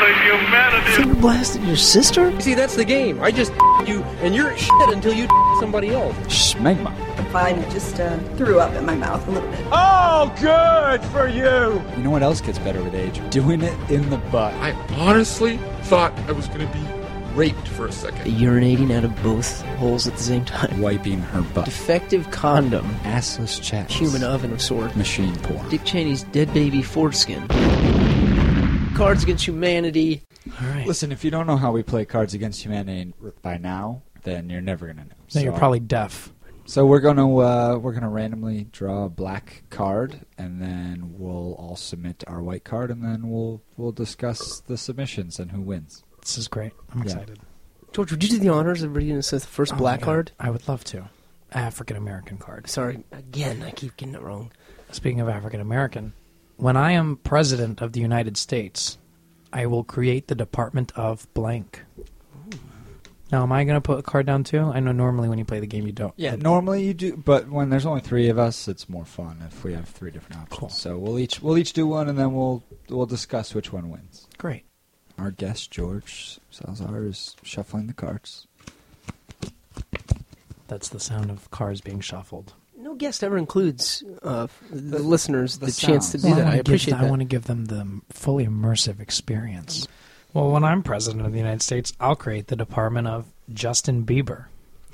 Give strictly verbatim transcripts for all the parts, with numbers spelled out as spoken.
the humanity. Finger blasted your sister? You see, that's the game. I just you, and you're shit until you somebody else. Schmegma. Fine, I just uh, threw up in my mouth a little bit. Oh, good for you! You know what else gets better with age? Doing it in the butt. I honestly thought I was going to be raped for a second. Urinating out of both holes at the same time. Wiping her butt. Defective condom. Assless chats. Human oven of sort. Machine porn. Dick Cheney's dead baby foreskin. Cards Against Humanity. All right. Listen, if you don't know how we play Cards Against Humanity by now, then you're never going to know. No, so, you're probably deaf. So we're going to uh, we're going to randomly draw a black card, and then we'll all submit our white card, and then we'll we'll discuss the submissions and who wins. This is great. I'm yeah. excited. George, would you do the honors of reading us the first oh black card? I would love to. African American card. Sorry, again, I keep getting it wrong. Speaking of African American, when I am president of the United States, I will create the Department of blank. Now, am I going to put a card down too? I know normally when you play the game you don't. Yeah, normally you do, but when there's only three of us, it's more fun if we have three different options. Cool. So we'll each we'll each do one, and then we'll we'll discuss which one wins. Great. Our guest George Salazar is shuffling the cards. That's the sound of cards being shuffled. No guest ever includes uh, the, the listeners the, the chance to do well, that. I, I appreciate give, that. I want to give them the fully immersive experience. Well, when I'm president of the United States, I'll create the Department of Justin Bieber.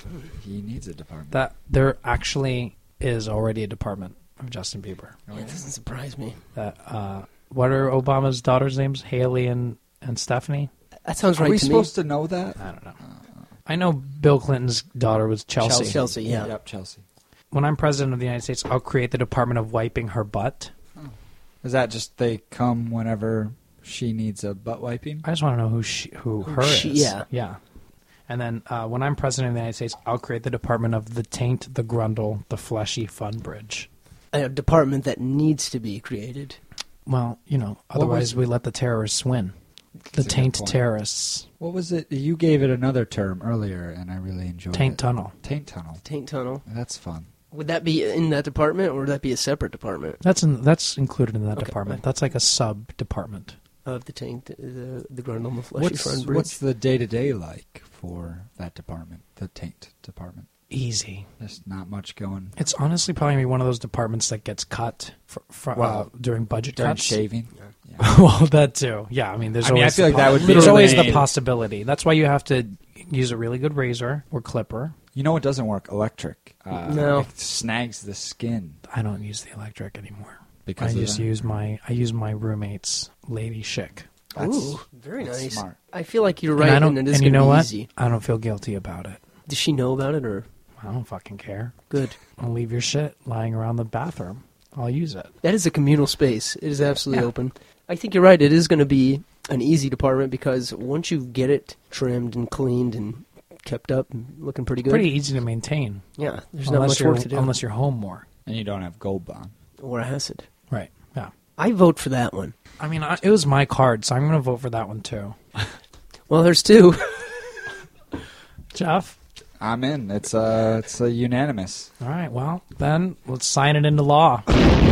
He needs a department. That there actually is already a department of Justin Bieber. Oh, yeah, it doesn't surprise me. That uh, what are Obama's daughters' names? Haley and, and Stephanie? That sounds right Are we to supposed me. to know that? I don't know. Uh, I know Bill Clinton's daughter was Chelsea. Chelsea, Chelsea yeah. Yep, Chelsea. When I'm president of the United States, I'll create the Department of Wiping Her Butt. Oh. Is that just they come whenever she needs a butt wiping? I just want to know who she, who, who her she, is. Yeah. Yeah. And then uh, when I'm president of the United States, I'll create the Department of the Taint, the Grundle, the Fleshy Fun Bridge. A department that needs to be created. Well, you know, otherwise we let the terrorists win. The Taint terrorists. What was it? You gave it another term earlier, and I really enjoyed Taint it. Tunnel. Taint Tunnel. Taint Tunnel. That's fun. Would that be in that department, or would that be a separate department? That's in, that's included in that okay, department. right. That's like a sub-department. Of the Taint, the, the Grundle, the Fleshy What's, Fun Bridge. what's the day-to-day like for that department, the Taint department? Easy. There's not much going. It's honestly probably gonna be one of those departments that gets cut for, for, well, uh, during budget during cuts. shaving. Yeah. Yeah. Well, that too. Yeah, I mean, there's I mean, always I feel the like that would be there's the always way- the possibility. That's why you have to use a really good razor or clipper. You know what doesn't work? Electric. Uh, No. It snags the skin. I don't use the electric anymore. Because I of just that? use my I use my roommate's Lady Chic. That's, Ooh, very that's nice. smart. I feel like you're And right, I and, don't, it is and you going to know be what? easy. I don't feel guilty about it. Does she know about it, or I don't fucking care. good? I'll leave your shit lying around the bathroom. I'll use it. That is a communal space. It is absolutely Yeah. open. I think you're right. It is going to be an easy department because once you get it trimmed and cleaned and kept up and looking pretty good. Pretty easy to maintain. Yeah, there's unless not much you're, work to do. Unless you're home more. And you don't have gold bond. Or acid. Right. Yeah. I vote for that one. I mean, I, it was my card, so I'm going to vote for that one too. Well, there's two. Jeff? I'm in. It's uh, it's a unanimous. All right, well, then let's sign it into law.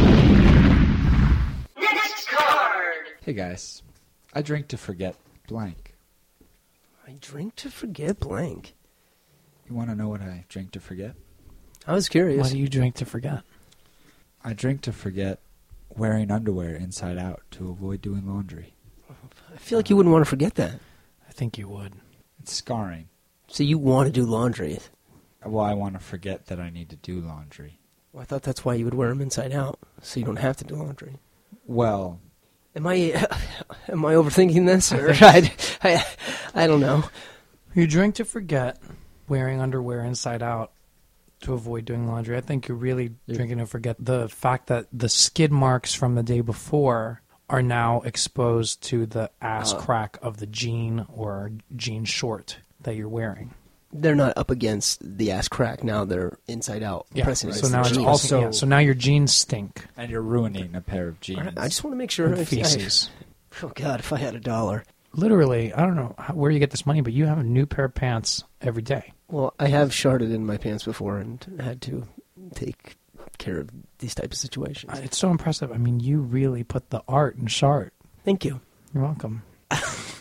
Next card. Hey guys, I drink to forget blank. I drink to forget blank. You want to know what I drink to forget? I was curious. What do you drink to forget? I drink to forget wearing underwear inside out to avoid doing laundry. I feel like you wouldn't want to forget that. I think you would. It's scarring. So you want to do laundry. Well, I want to forget that I need to do laundry. Well, I thought that's why you would wear them inside out, so you don't have to do laundry. Well, Am I am I overthinking this? Or I, I, I don't know. You drink to forget wearing underwear inside out to avoid doing laundry. I think you're really drinking to forget the fact that the skid marks from the day before are now exposed to the ass Oh. crack of the jean or jean short that you're wearing. They're not up against the ass crack now. They're inside out. Yeah. Pressing So against now the it's jeans. also Also- yeah, so now your jeans stink. and you're ruining a pair of jeans. I just want to make sure. And I- feces. I, oh God, if I had a dollar. Literally, I don't know how, where you get this money, but you have a new pair of pants every day. Well, I have sharded in my pants before and had to take care of these types of situations. Uh, It's so impressive. I mean, you really put the art in shart. Thank you. You're welcome.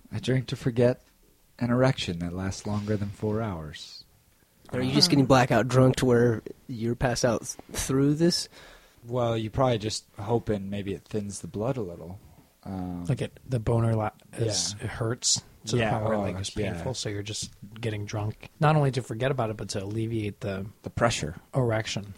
I drink to forget an erection that lasts longer than four hours. Are you just getting blackout drunk to where you're passed out th- through this? Well, you probably just hoping maybe it thins the blood a little. Um, Like it, the boner la- is Yeah. it hurts to Yeah, the point where oh, like it's yeah. painful. So you're just getting drunk, not only to forget about it, but to alleviate the the pressure. erection.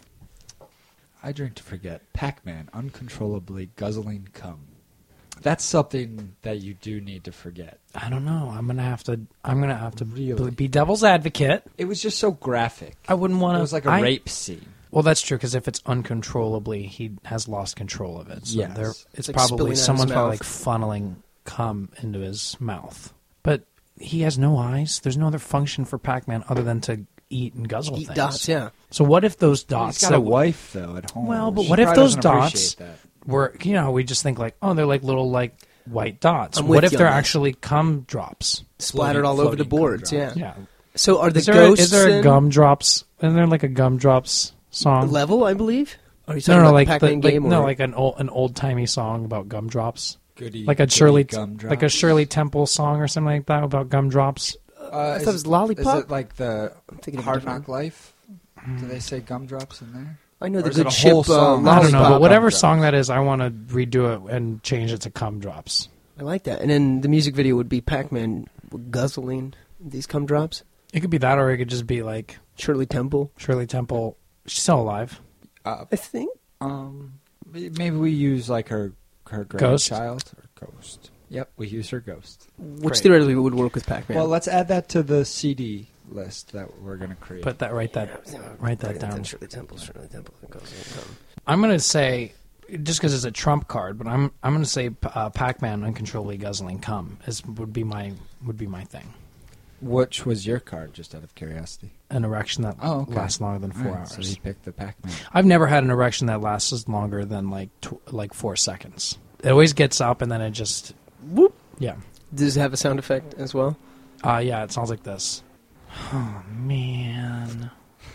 I drink to forget Pac-Man uncontrollably guzzling cum. That's something that you do need to forget. I don't know. I'm gonna have to. I'm gonna have to Really? be devil's advocate. It was just so graphic. I wouldn't want to. It was like a I, rape scene. Well, that's true because if it's uncontrollably, he has lost control of it. So Yes. there, It's it's like probably spilling out his someone's probably mouth. like funneling cum into his mouth. But he has no eyes. There's no other function for Pac-Man other than to eat and guzzle Eat things. dots, yeah. So what if those dots? He's got that a wife though at home. Well, but She what if probably those doesn't dots appreciate that. were? You know, we just think like, oh, they're like little like white dots. I'm What with if you they're on that. actually cum drops? Splattered all over the floating boards, yeah. gumdrops. Yeah. So are the Is there, a, ghosts is there a in gumdrops? Is there like a gumdrops song? level, I believe? Are you No, talking no, about like, the the, Pac-Man like game? no, or? like an old an old timey song about gumdrops, Goody, like a goody Shirley, gumdrops. like a Shirley Temple song or something like that about gumdrops. Uh, I is thought it was it- Lollipop. Is it like the I'm thinking of a Hard different- Knock Life? Do they say gumdrops in there? I know Or the is it good a ship whole uh, song? I don't know, Lollipop. but whatever Gumdrops. song that is, I want to redo it and change it to gumdrops. I like that. And then the music video would be Pac-Man guzzling these cum drops. It could be that, or it could just be like Shirley Temple, Shirley Temple. She's still alive. Uh, I think. um, maybe we use like her her Ghost? grandchild or ghost. Yep, we use her ghost. Which Great. theoretically would work with Pac-Man. Well, let's add that to the C D list that we're gonna create. Put that, write that, write that down. Shirley Temple, Shirley Temple. guzzling cum. I'm gonna say, just because it's a trump card, but I'm I'm gonna say uh, Pac-Man uncontrollably guzzling cum is would be my would be my thing. Which was your card, just out of curiosity? An erection that Oh, okay. lasts longer than four All right, So hours. he picked the Pac-Man. I've never had an erection that lasts longer than like tw- like four seconds. It always gets up and then it just whoop. Yeah, Does it have a sound effect as well? uh, yeah. It sounds like this. Oh man!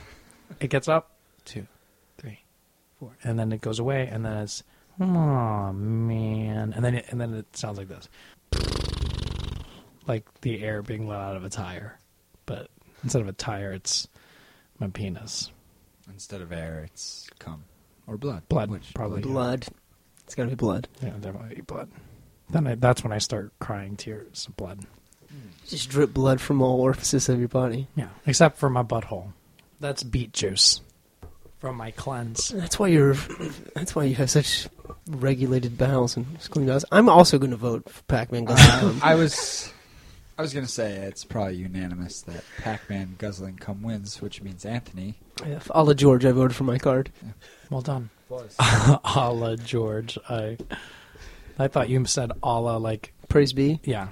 It gets up, two, three, four, and then it goes away, and then it's oh man, and then it, and then it sounds like this, like the air being let out of a tire, but instead of a tire, it's my penis. Instead of air, it's cum or blood. Blood, Which, probably. Blood. It's got to be blood. Yeah, definitely blood. Then I, that's when I start crying tears of blood. Just drip blood from all orifices of your body. Yeah, except for my butthole. That's beet juice from my cleanse. That's why you're. That's why you have such regulated bowels and clean bowels. I'm also going to vote for Pac-Man guzzling cum. I was, I was gonna say it's probably unanimous that Pac-Man guzzling cum wins, which means Anthony. Yeah, a la George, I voted for my card. Well done. A la George. I I thought you said a la like, Praise be. yeah.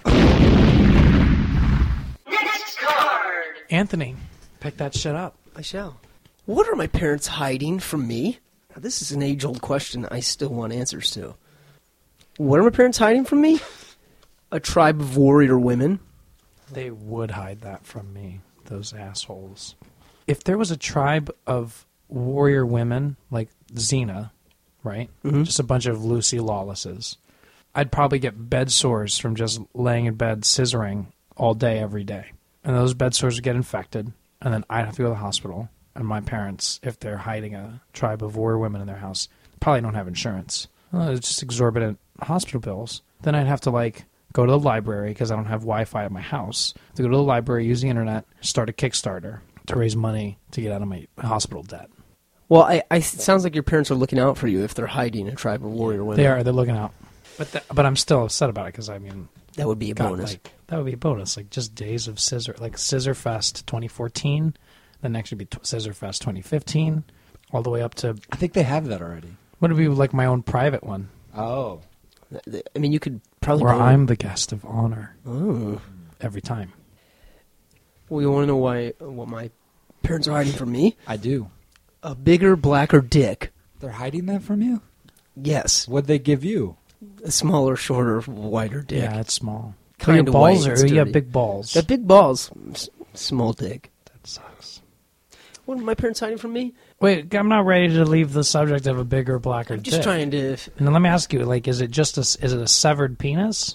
Next card. Anthony, pick that shit up. I shall. What are my parents hiding from me? Now, this is an age-old question I still want answers to. What are my parents hiding from me? A tribe of warrior women. They would hide that from me, those assholes. If there was a tribe of warrior women, like Xena, right? Mhm. Just a bunch of Lucy Lawlesses, I'd probably get bed sores from just laying in bed scissoring all day, every day. And those bed sores would get infected, and then I'd have to go to the hospital. And my parents, if they're hiding a tribe of warrior women in their house, probably don't have insurance. Well, it's just exorbitant hospital bills. Then I'd have to, like, go to the library because I don't have Wi-Fi at my house. To go to the library, use the internet, start a Kickstarter to raise money to get out of my hospital debt. Well, I, I, it sounds like your parents are looking out for you if they're hiding a tribe of warrior women. They are. They're looking out. But th- but I'm still upset about it because, I mean, That would be a got, bonus. like, that would be a bonus. Like, just days of Scissor. Like, Scissor Fest twenty fourteen. Then next would be t- Scissor Fest twenty fifteen. All the way up to, I think they have that already. what would be like my own private one? Oh, I mean, you could probably... Where go- I'm the guest of honor Oh. every time. Well, you want to know why? What my parents are hiding from me? I do. A bigger, blacker dick. They're hiding that from you? Yes. What'd they give you? A smaller, shorter, wider dick. Yeah, it's small. Kinda your balls white are, and you have sturdy. big balls. Got big balls. S- small dick. That sucks. What are my parents hiding from me? Wait, I'm not ready to leave the subject of a bigger, blacker I'm just dick. trying to... And let me ask you, like, is it just a, is it a severed penis?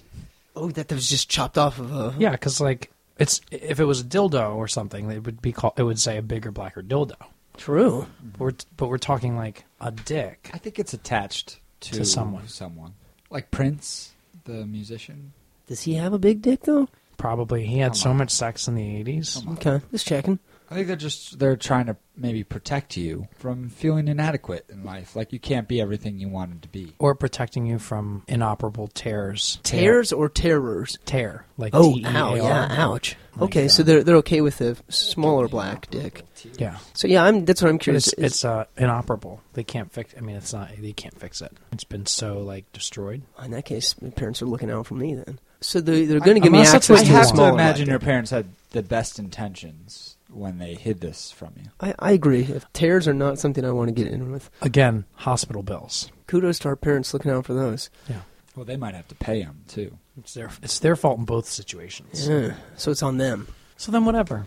Oh, that, that was just chopped off of a... Yeah, because like it's if it was a dildo or something, it would be called. It would say a bigger, blacker dildo. True. But we're, but we're talking like a dick. I think it's attached to, To someone. Someone like Prince, the musician. Does he have a big dick, though? Probably he had Come so on. much sex in the eighties. Come on. Okay, just checking. I think they're just they're trying to maybe protect you from feeling inadequate in life. Like you can't be everything you wanted to be. Or protecting you from inoperable tears. Tears or terrors? Tear. Like Oh, T E A R. ow, yeah, ouch. Like, Okay, so they're they're okay with the smaller black dick. Yeah. So yeah, I'm. That's what I'm But curious. it's, is- it's uh, inoperable. They can't fix. I mean, it's not. They can't fix it. It's been so like destroyed. in that case, my parents are looking out for me then. So they they're going to give me unless that's access what I to you the have want. to smaller imagine black your dick. parents had the best intentions when they hid this from you. I, I agree. If tears are not something I want to get in with, Again, hospital bills. kudos to our parents looking out for those. Yeah. Well, they might have to pay them too. It's their it's their fault in both situations. Yeah. So it's on them. So then whatever.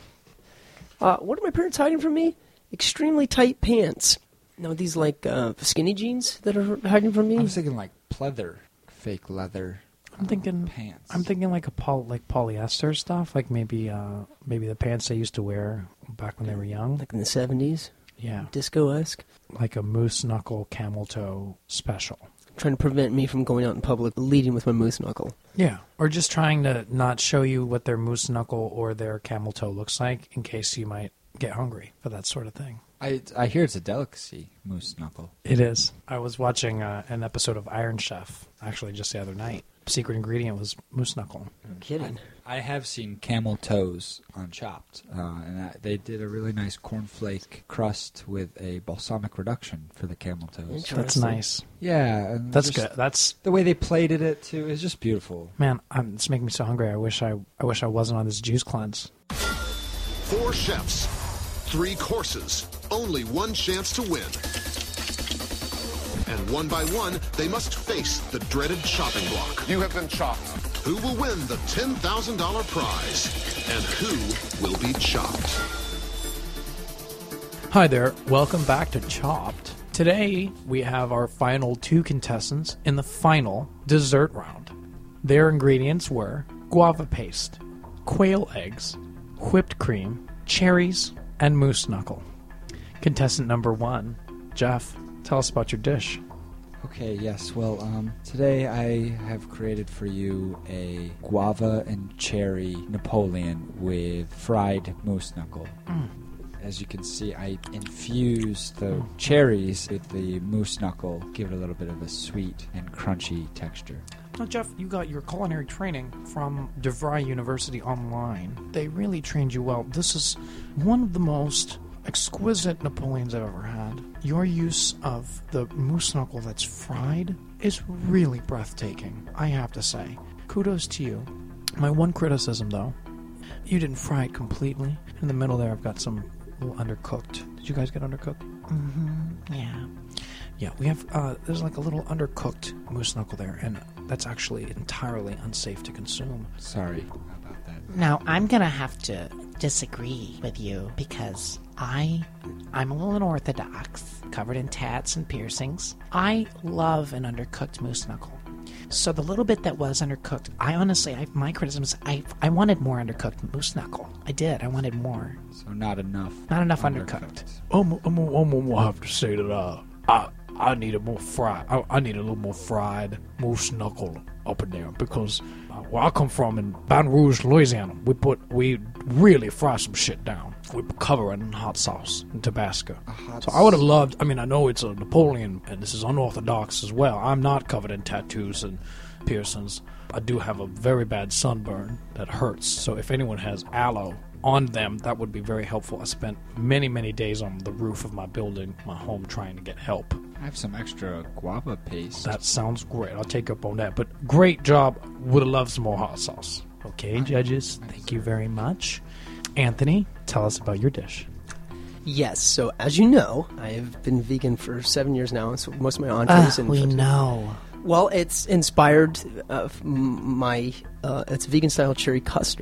Uh, what are my parents hiding from me? Extremely tight pants. No, these like uh, skinny jeans that are hiding from me. I was thinking like pleather, fake leather. I'm thinking pants. I'm thinking like a poly, like polyester stuff, like maybe uh, maybe the pants they used to wear back when they were young. Like in the seventies, Yeah. disco-esque. Like a moose knuckle camel toe special. Trying to prevent me from going out in public leading with my moose knuckle. Yeah. Or just trying to not show you what their moose knuckle or their camel toe looks like in case you might get hungry for that sort of thing. I I hear it's a delicacy, moose knuckle. It is. I was watching uh, an episode of Iron Chef, actually just the other night. Secret ingredient was moose knuckle. I'm kidding. I have seen camel toes on Chopped, uh, and I, they did a really nice cornflake crust with a balsamic reduction for the camel toes. Interesting. That's nice. Yeah, and That's just good. That's The way they plated it too is just beautiful. man. I'm, it's making me so hungry. I wish I. I wish I wasn't on this juice cleanse. Four chefs, three courses, only one chance to win. And one by one, they must face the dreaded chopping block. You have been chopped. Who will win the ten thousand dollars prize? And who will be chopped? Hi there. Welcome back to Chopped. Today we have our final two contestants in the final dessert round. Their ingredients were guava paste, quail eggs, whipped cream, cherries, and moose knuckle. Contestant number one, Jeff, tell us about your dish. Okay, yes. Well, um, today I have created for you a guava and cherry Napoleon with fried moose knuckle. Mm. As you can see, I infused the cherries with the moose knuckle, give it a little bit of a sweet and crunchy texture. Now, Jeff, you got your culinary training from DeVry University Online. They really trained you well. This is one of the most exquisite Napoleons I've ever had. Your use of the moose knuckle that's fried is really breathtaking, I have to say. Kudos to you. My one criticism, though, you didn't fry it completely. In the middle there, I've got some little undercooked. Did you guys get undercooked? Mm-hmm. Yeah. Yeah, we have, uh, there's like a little undercooked moose knuckle there, and that's actually entirely unsafe to consume. Sorry about that. Now, I'm going to have to disagree with you because I, I'm a little unorthodox, covered in tats and piercings. I love an undercooked moose knuckle. So the little bit that was undercooked, I honestly, I, my criticism is I, I wanted more undercooked moose knuckle. I did. I wanted more. So not enough. Not enough undercooked. I'm, I'm, I'm gonna have to say that uh, I I need a more fried. I, I need a little more fried moose knuckle up in there because uh, where I come from in Baton Rouge, Louisiana, we put we really fry some shit down. We cover it in hot sauce and Tabasco. So I would have loved. I mean, I know it's a Napoleon, and this is unorthodox as well. I'm not covered in tattoos and piercings. I do have a very bad sunburn that hurts. So if anyone has aloe on them, that would be very helpful. I spent many, many days on the roof of my building, my home, trying to get help. I have some extra guava paste. That sounds great. I'll take up on that. But great job. Would have loved some more hot sauce. Okay, judges, thank you very much. Anthony, tell us about your dish. Yes, so as you know, I have been vegan for seven years now, and so most of my Ugh, entrees and we know. Well, it's inspired uh, f- m- my uh, it's vegan style cherry custard,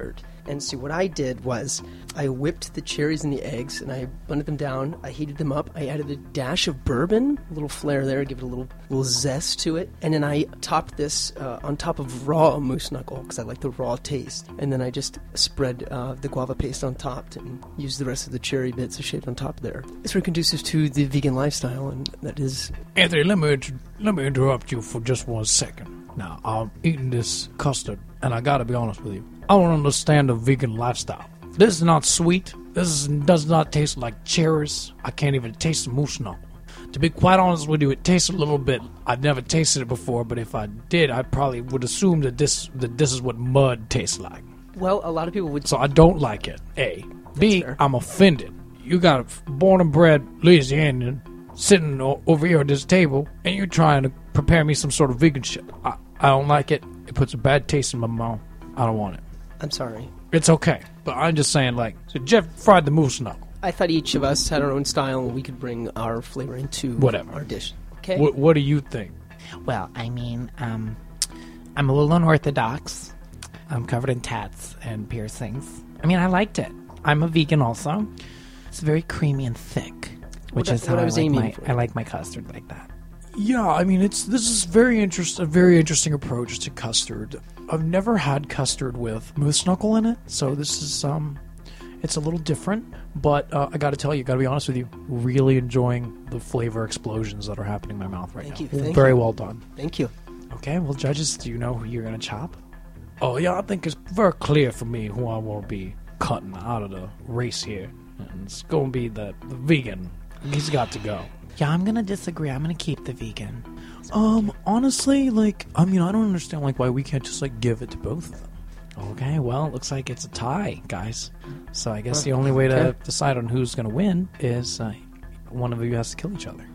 And see, what I did was I whipped the cherries and the eggs, and I blended them down. I heated them up. I added a dash of bourbon, a little flair there, give it a little little zest to it. And then I topped this uh, on top of raw moose knuckle, because I like the raw taste. And then I just spread uh, the guava paste on top and used the rest of the cherry bits shaved on top there. It's very conducive to the vegan lifestyle, and that is... Anthony, let me, inter- let me interrupt you for just one second. Now, I'm eating this custard, and I gotta be honest with you. I don't understand the vegan lifestyle. This is not sweet. This is, does not taste like cherries. I can't even taste the moose knuckle. To be quite honest with you, it tastes a little bit... I've never tasted it before, but if I did, I probably would assume that this that this is what mud tastes like. Well, a lot of people would... So I don't like it, A. B, fair. I'm offended. You got a born and bred Louisianian sitting o- over here at this table, and you're trying to prepare me some sort of vegan shit. I, I don't like it. It puts a bad taste in my mouth. I don't want it. I'm sorry. It's okay. But I'm just saying, like, so Jeff fried the moose knuckle. I thought each of us had our own style, and we could bring our flavor into Whatever. our dish. Okay? What, what do you think? Well, I mean, um, I'm a little unorthodox. I'm covered in tats and piercings. I mean, I liked it. I'm a vegan also. It's very creamy and thick, which What I- is how what I I, was like aiming my for. I like my custard like that. Yeah, I mean, it's this is very interest a very interesting approach to custard. I've never had custard with moose knuckle in it, so this is um, it's a little different. But uh, I got to tell you, got to be honest with you, really enjoying the flavor explosions that are happening in my mouth right Thank now. you, thank very you. well done. Thank you. Okay, well, judges, do you know who you're gonna chop? Oh yeah, I think it's very clear for me who I will be cutting out of the race here, and it's gonna be the, the vegan. He's got to go. Yeah, I'm gonna disagree. I'm gonna keep the vegan. Um, honestly, like, I mean, I don't understand, like, why we can't just, like, give it to both of them. Okay, well, it looks like it's a tie, guys. So I guess the only way to Okay. decide on who's going to win is uh, one of you has to kill each other.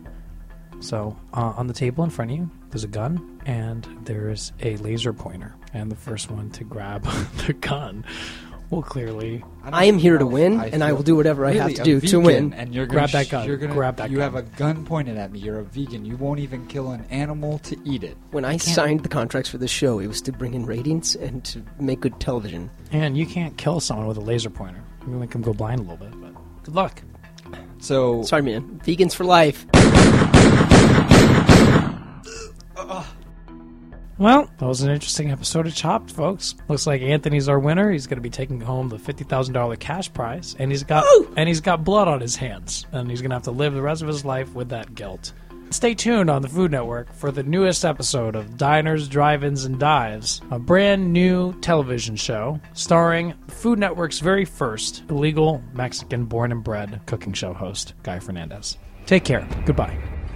So uh, on the table in front of you, there's a gun, and there's a laser pointer. And the first one to grab the gun will clearly... I am here to win, and I will do whatever I have to do to win. And you're Grab gonna that gun. You're gonna, Grab that you gun. have a gun pointed at me. You're a vegan. You won't even kill an animal to eat it. When I signed the contracts for this show, it was to bring in ratings and to make good television. And you can't kill someone with a laser pointer. You can make them go blind a little bit, but good luck. So Sorry, man. Vegans for life. Well, that was an interesting episode of Chopped, folks. Looks like Anthony's our winner. He's going to be taking home the fifty thousand dollars cash prize, and he's got and he's got blood on his hands, and he's going to have to live the rest of his life with that guilt. Stay tuned on the Food Network for the newest episode of Diners, Drive-Ins, and Dives, a brand new television show starring Food Network's very first illegal Mexican born and bred cooking show host, Guy Fernandez. Take care. Goodbye.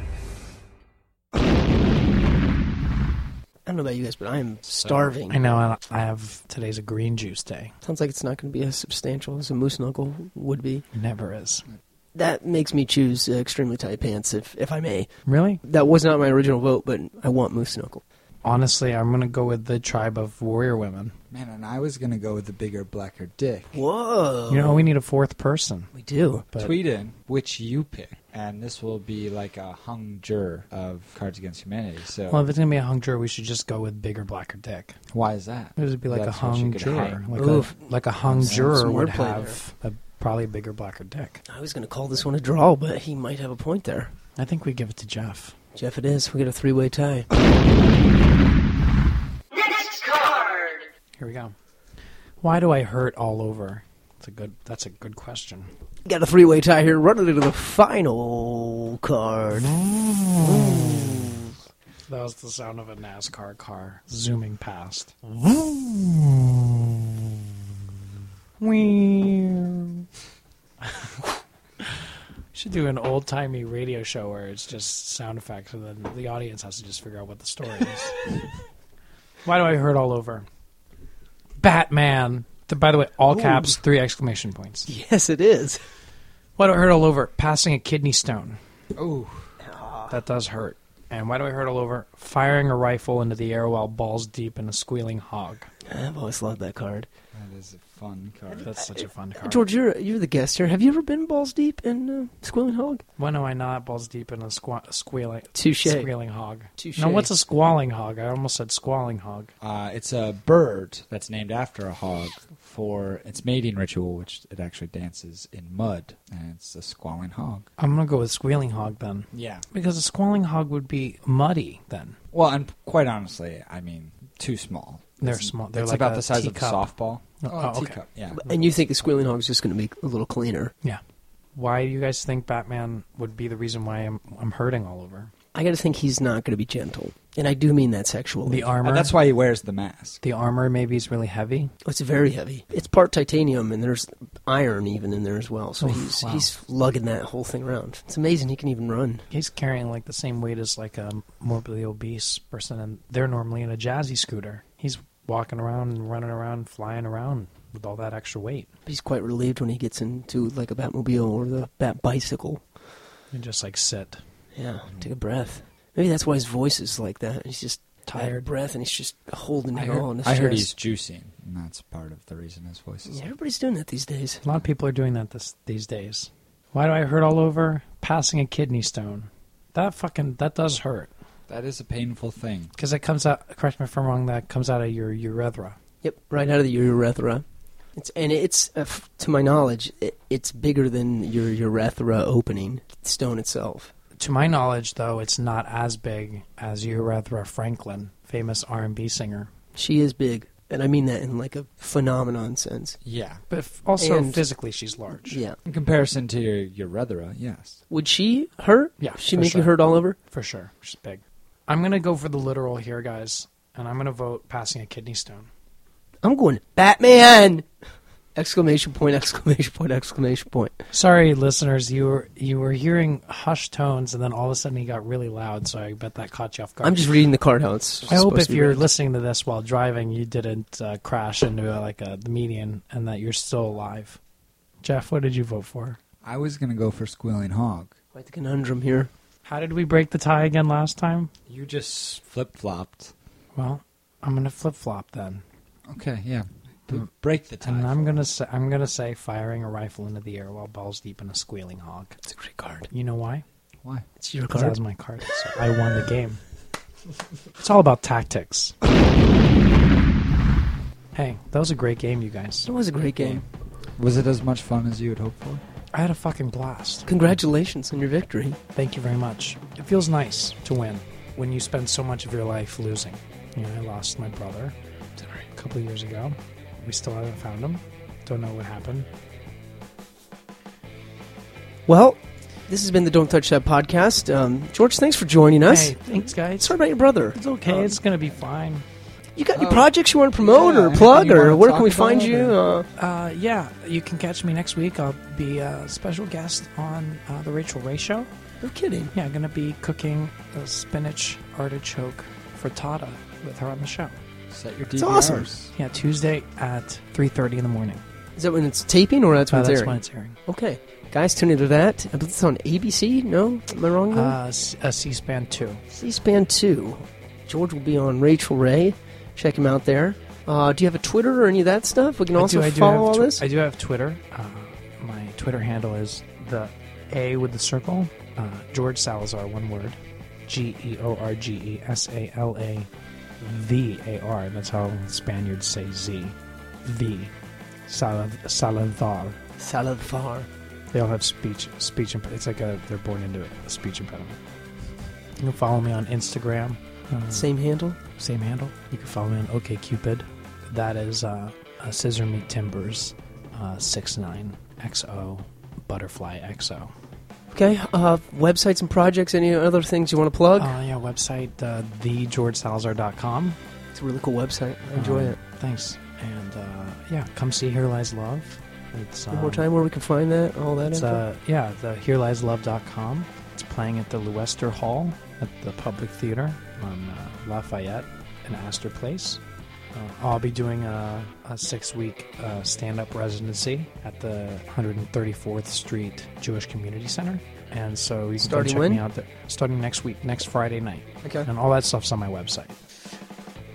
I don't know about you guys, but I am starving. I know I I have today's a green juice day. Sounds like it's not going to be as substantial as a moose knuckle would be. It never is. That makes me choose uh, extremely tight pants, if if I may. Really? That was not my original vote, but I want moose knuckle. Honestly, I'm going to go with the tribe of warrior women. man, and I was gonna go with the bigger, blacker dick. Whoa. You know, we need a fourth person. We do. But Tweet in which you pick, and this will be like a hung juror of Cards Against Humanity. So Well, if it's going to be a hung juror, we should just go with bigger, blacker dick. why is that? It would be like That's a what you hung could juror. hang. Like Oof. a, like a hung Some- juror some would wordplay have a, probably a bigger, blacker dick. I was going to call this one a draw, but he might have a point there. I think we give it to Jeff. Jeff, it is. We get a three-way tie. Next card. Here we go. Why do I hurt all over? That's a good. That's a good question. Got a three-way tie here. Running into the final card. That was the sound of a NASCAR car zooming past. Wee. Should do an old-timey radio show where it's just sound effects, and then the audience has to just figure out what the story is. Why do I hurt all over? Batman. Th- By the way, all caps, three exclamation points. Yes, it is. Why do I hurt all over? Passing a kidney stone. Oh, That does hurt. And why do I hurt all over? Firing a rifle into the air while balls deep in a squealing hog. I've always loved that card. That is a fun card. That's such a fun card. George, you're you're the guest here. Have you ever been balls deep in uh, Squealing Hog? When am I not balls deep in a squa- squealing, Touche. squealing hog? Touche. No, what's a squalling hog? I almost said squalling hog. Uh, it's a bird that's named after a hog for its mating ritual, which it actually dances in mud, and it's a squalling hog. I'm going to go with squealing hog then. Yeah. Because a squalling hog would be muddy then. Well, and quite honestly, I mean, too small. They're It's- small. They're it's like about a the size teacup. of a softball. Oh, Oh, okay. teacup, yeah. And you think the Squealing Hog is just going to be a little cleaner? Yeah. Why do you guys think Batman would be the reason why I'm I'm hurting all over? I got to think he's not going to be gentle, and I do mean that sexually. The armor. Uh, that's why he wears the mask. The armor maybe is really heavy. Oh, it's very heavy. It's part titanium, and there's iron even in there as well. So Oof, he's wow. he's lugging that whole thing around. It's amazing he can even run. He's carrying like the same weight as like a morbidly obese person, and they're normally in a jazzy scooter. He's walking around and running around, flying around with all that extra weight. He's quite relieved when he gets into like a Batmobile or the Bat bicycle. And just like sit. Yeah, take a breath. Maybe that's why his voice is like that. He's just Tired. that breath, and he's just holding I it heard, all in his I heard chest. he's juicing, and that's part of the reason his voice is. Yeah, everybody's doing that these days. A lot of people are doing that this these days. Why do I hurt all over? Passing a kidney stone. That fucking that does hurt. That is a painful thing. Because it comes out. Correct me if I'm wrong. That comes out of your urethra. Yep, right out of the urethra. It's and it's uh, f- to my knowledge, it, it's bigger than your urethra opening stone itself. To my knowledge, though, it's not as big as Urethra Franklin, famous R and B singer. She is big, and I mean that in like a phenomenon sense. Yeah. But f- also And- physically, she's large. Yeah. In comparison to your urethra, yes. Would she hurt? Yeah, She for make you sure. hurt all over? For sure. She's big. I'm going to go for the literal here, guys, and I'm going to vote passing a kidney stone. I'm going Batman! Exclamation point! Exclamation point! Exclamation point! Sorry, listeners, you were you were hearing hushed tones, and then all of a sudden he got really loud, so I bet that caught you off guard. I'm just reading the card how it's I hope supposed if to be you're read. listening to this while driving, you didn't uh, crash into uh, like a, the median, and that you're still alive. Jeff, what did you vote for? I was going to go for Squealing Hog. Quite the conundrum here. How did we break the tie again last time? You just flip-flopped. Well, I'm gonna flip flop then, Okay, yeah. B- break the tie. and I'm for gonna me. say I'm gonna say firing a rifle into the air while balls deep in a squealing hog. It's a great card. You know why? Why? It's your Because that card. was my card. So I won the game. It's all about tactics. Hey, that was a great game, you guys. It was a great game. Was it as much fun as you had hoped for? I had a fucking blast. Congratulations on your victory. Thank you very much. It feels nice to win when you spend so much of your life losing. You know, I lost my brother a couple of years ago. We still haven't found him. Don't know what happened. Well, this has been the Don't Touch That podcast. Um, George, thanks for joining us. Hey, thanks, guys. Sorry about your brother. It's okay. Um, it's gonna be fine. You got any Oh. projects you want to promote Yeah, or anything plug, you or wanna where talk can we find about, you? or- Uh, Uh, yeah, you can catch me next week. I'll be a special guest on uh, the Rachel Ray Show. no kidding. Yeah, I'm gonna be cooking a spinach artichoke frittata with her on the show. Set your D It's V Rs. awesome. Yeah, Tuesday at three thirty in the morning. Is that when it's taping or that's when Uh, it's that's airing? when it's airing. Okay. Guys, tune into that. I believe it's on A B C. No? Am I wrong there? Uh, C- uh, C-SPAN two. C-SPAN two. George will be on Rachel Ray. Check him out there. Uh, do you have a Twitter or any of that stuff? We can also I do, I do follow have all tw- this. I do have Twitter. Uh, my Twitter handle is the A with the circle. Uh, George Salazar, one word. G E O R G E S A L A V A R. That's how Spaniards say Z. V. Sal- Salazar. Salazar. They all have speech speech imp- It's like a, they're born into it, a speech impediment. You can follow me on Instagram. Uh, Same handle? Same handle. You can follow me on OkCupid. That is uh, uh, Scissor Meat Timbers uh, six nine X O Butterfly X O. Okay. Uh, websites and projects, any other things you want to plug? Uh, yeah, website uh, the george salazar dot com. It's a really cool website. I enjoy Um, it. Thanks. And uh, yeah, come see Here Lies Love. It's, One more um, time where we can find that, all that It's, info? uh, yeah, the here lies love dot com. It's playing at the Leicester Hall at the Public Theater on uh, Lafayette and Astor Place. Uh, I'll be doing a, a six-week uh, stand-up residency at the one hundred thirty-fourth Street Jewish Community Center. And so you can Starting go check when? me out there. Starting next week, next Friday night. Okay. And all that stuff's on my website.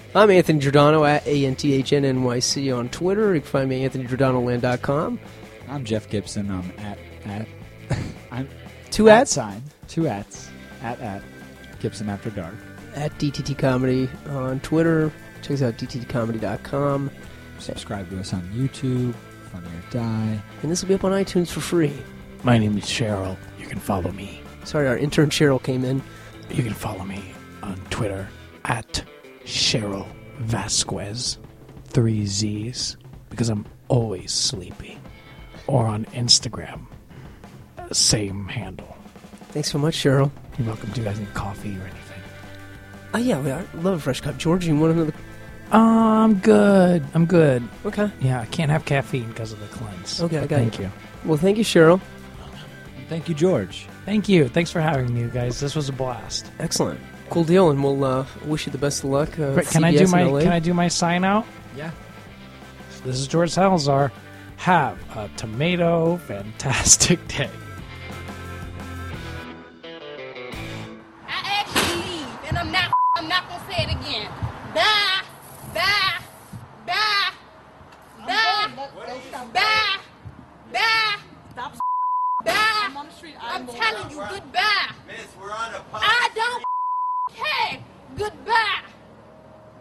I'm Anthony Giordano at A N T H N N Y C on Twitter. You can find me at anthony giordano land dot com. I'm Jeff Gibson. I'm at at I'm Two at ats? sign two ats at at Gibson After Dark. At D T T Comedy on Twitter. Check us out, D T T comedy dot com. Subscribe to us on YouTube. Funny or Die. And this will be up on iTunes for free. My name is Cheryl. You can follow me. Sorry, our intern Cheryl came in. You can follow me on Twitter at Cheryl Vasquez, three Z's, because I'm always sleepy. Or on Instagram, same handle. Thanks so much, Cheryl. You're welcome. Do you guys need coffee or anything? Oh, yeah, we- I love a fresh cup. George, you want another? Uh, I'm good. I'm good. Okay. Yeah, I can't have caffeine because of the cleanse. Okay, I But got Thank you. you. Well, thank you, Cheryl. Thank you, George. Thank you. Thanks for having me, you guys. This was a blast. Excellent. Cool deal, and we'll uh, wish you the best of luck. Uh, Great. Can I C B do S in my L A. Can I do my sign out? Yeah. This is George Salazar. Have a tomato fantastic day.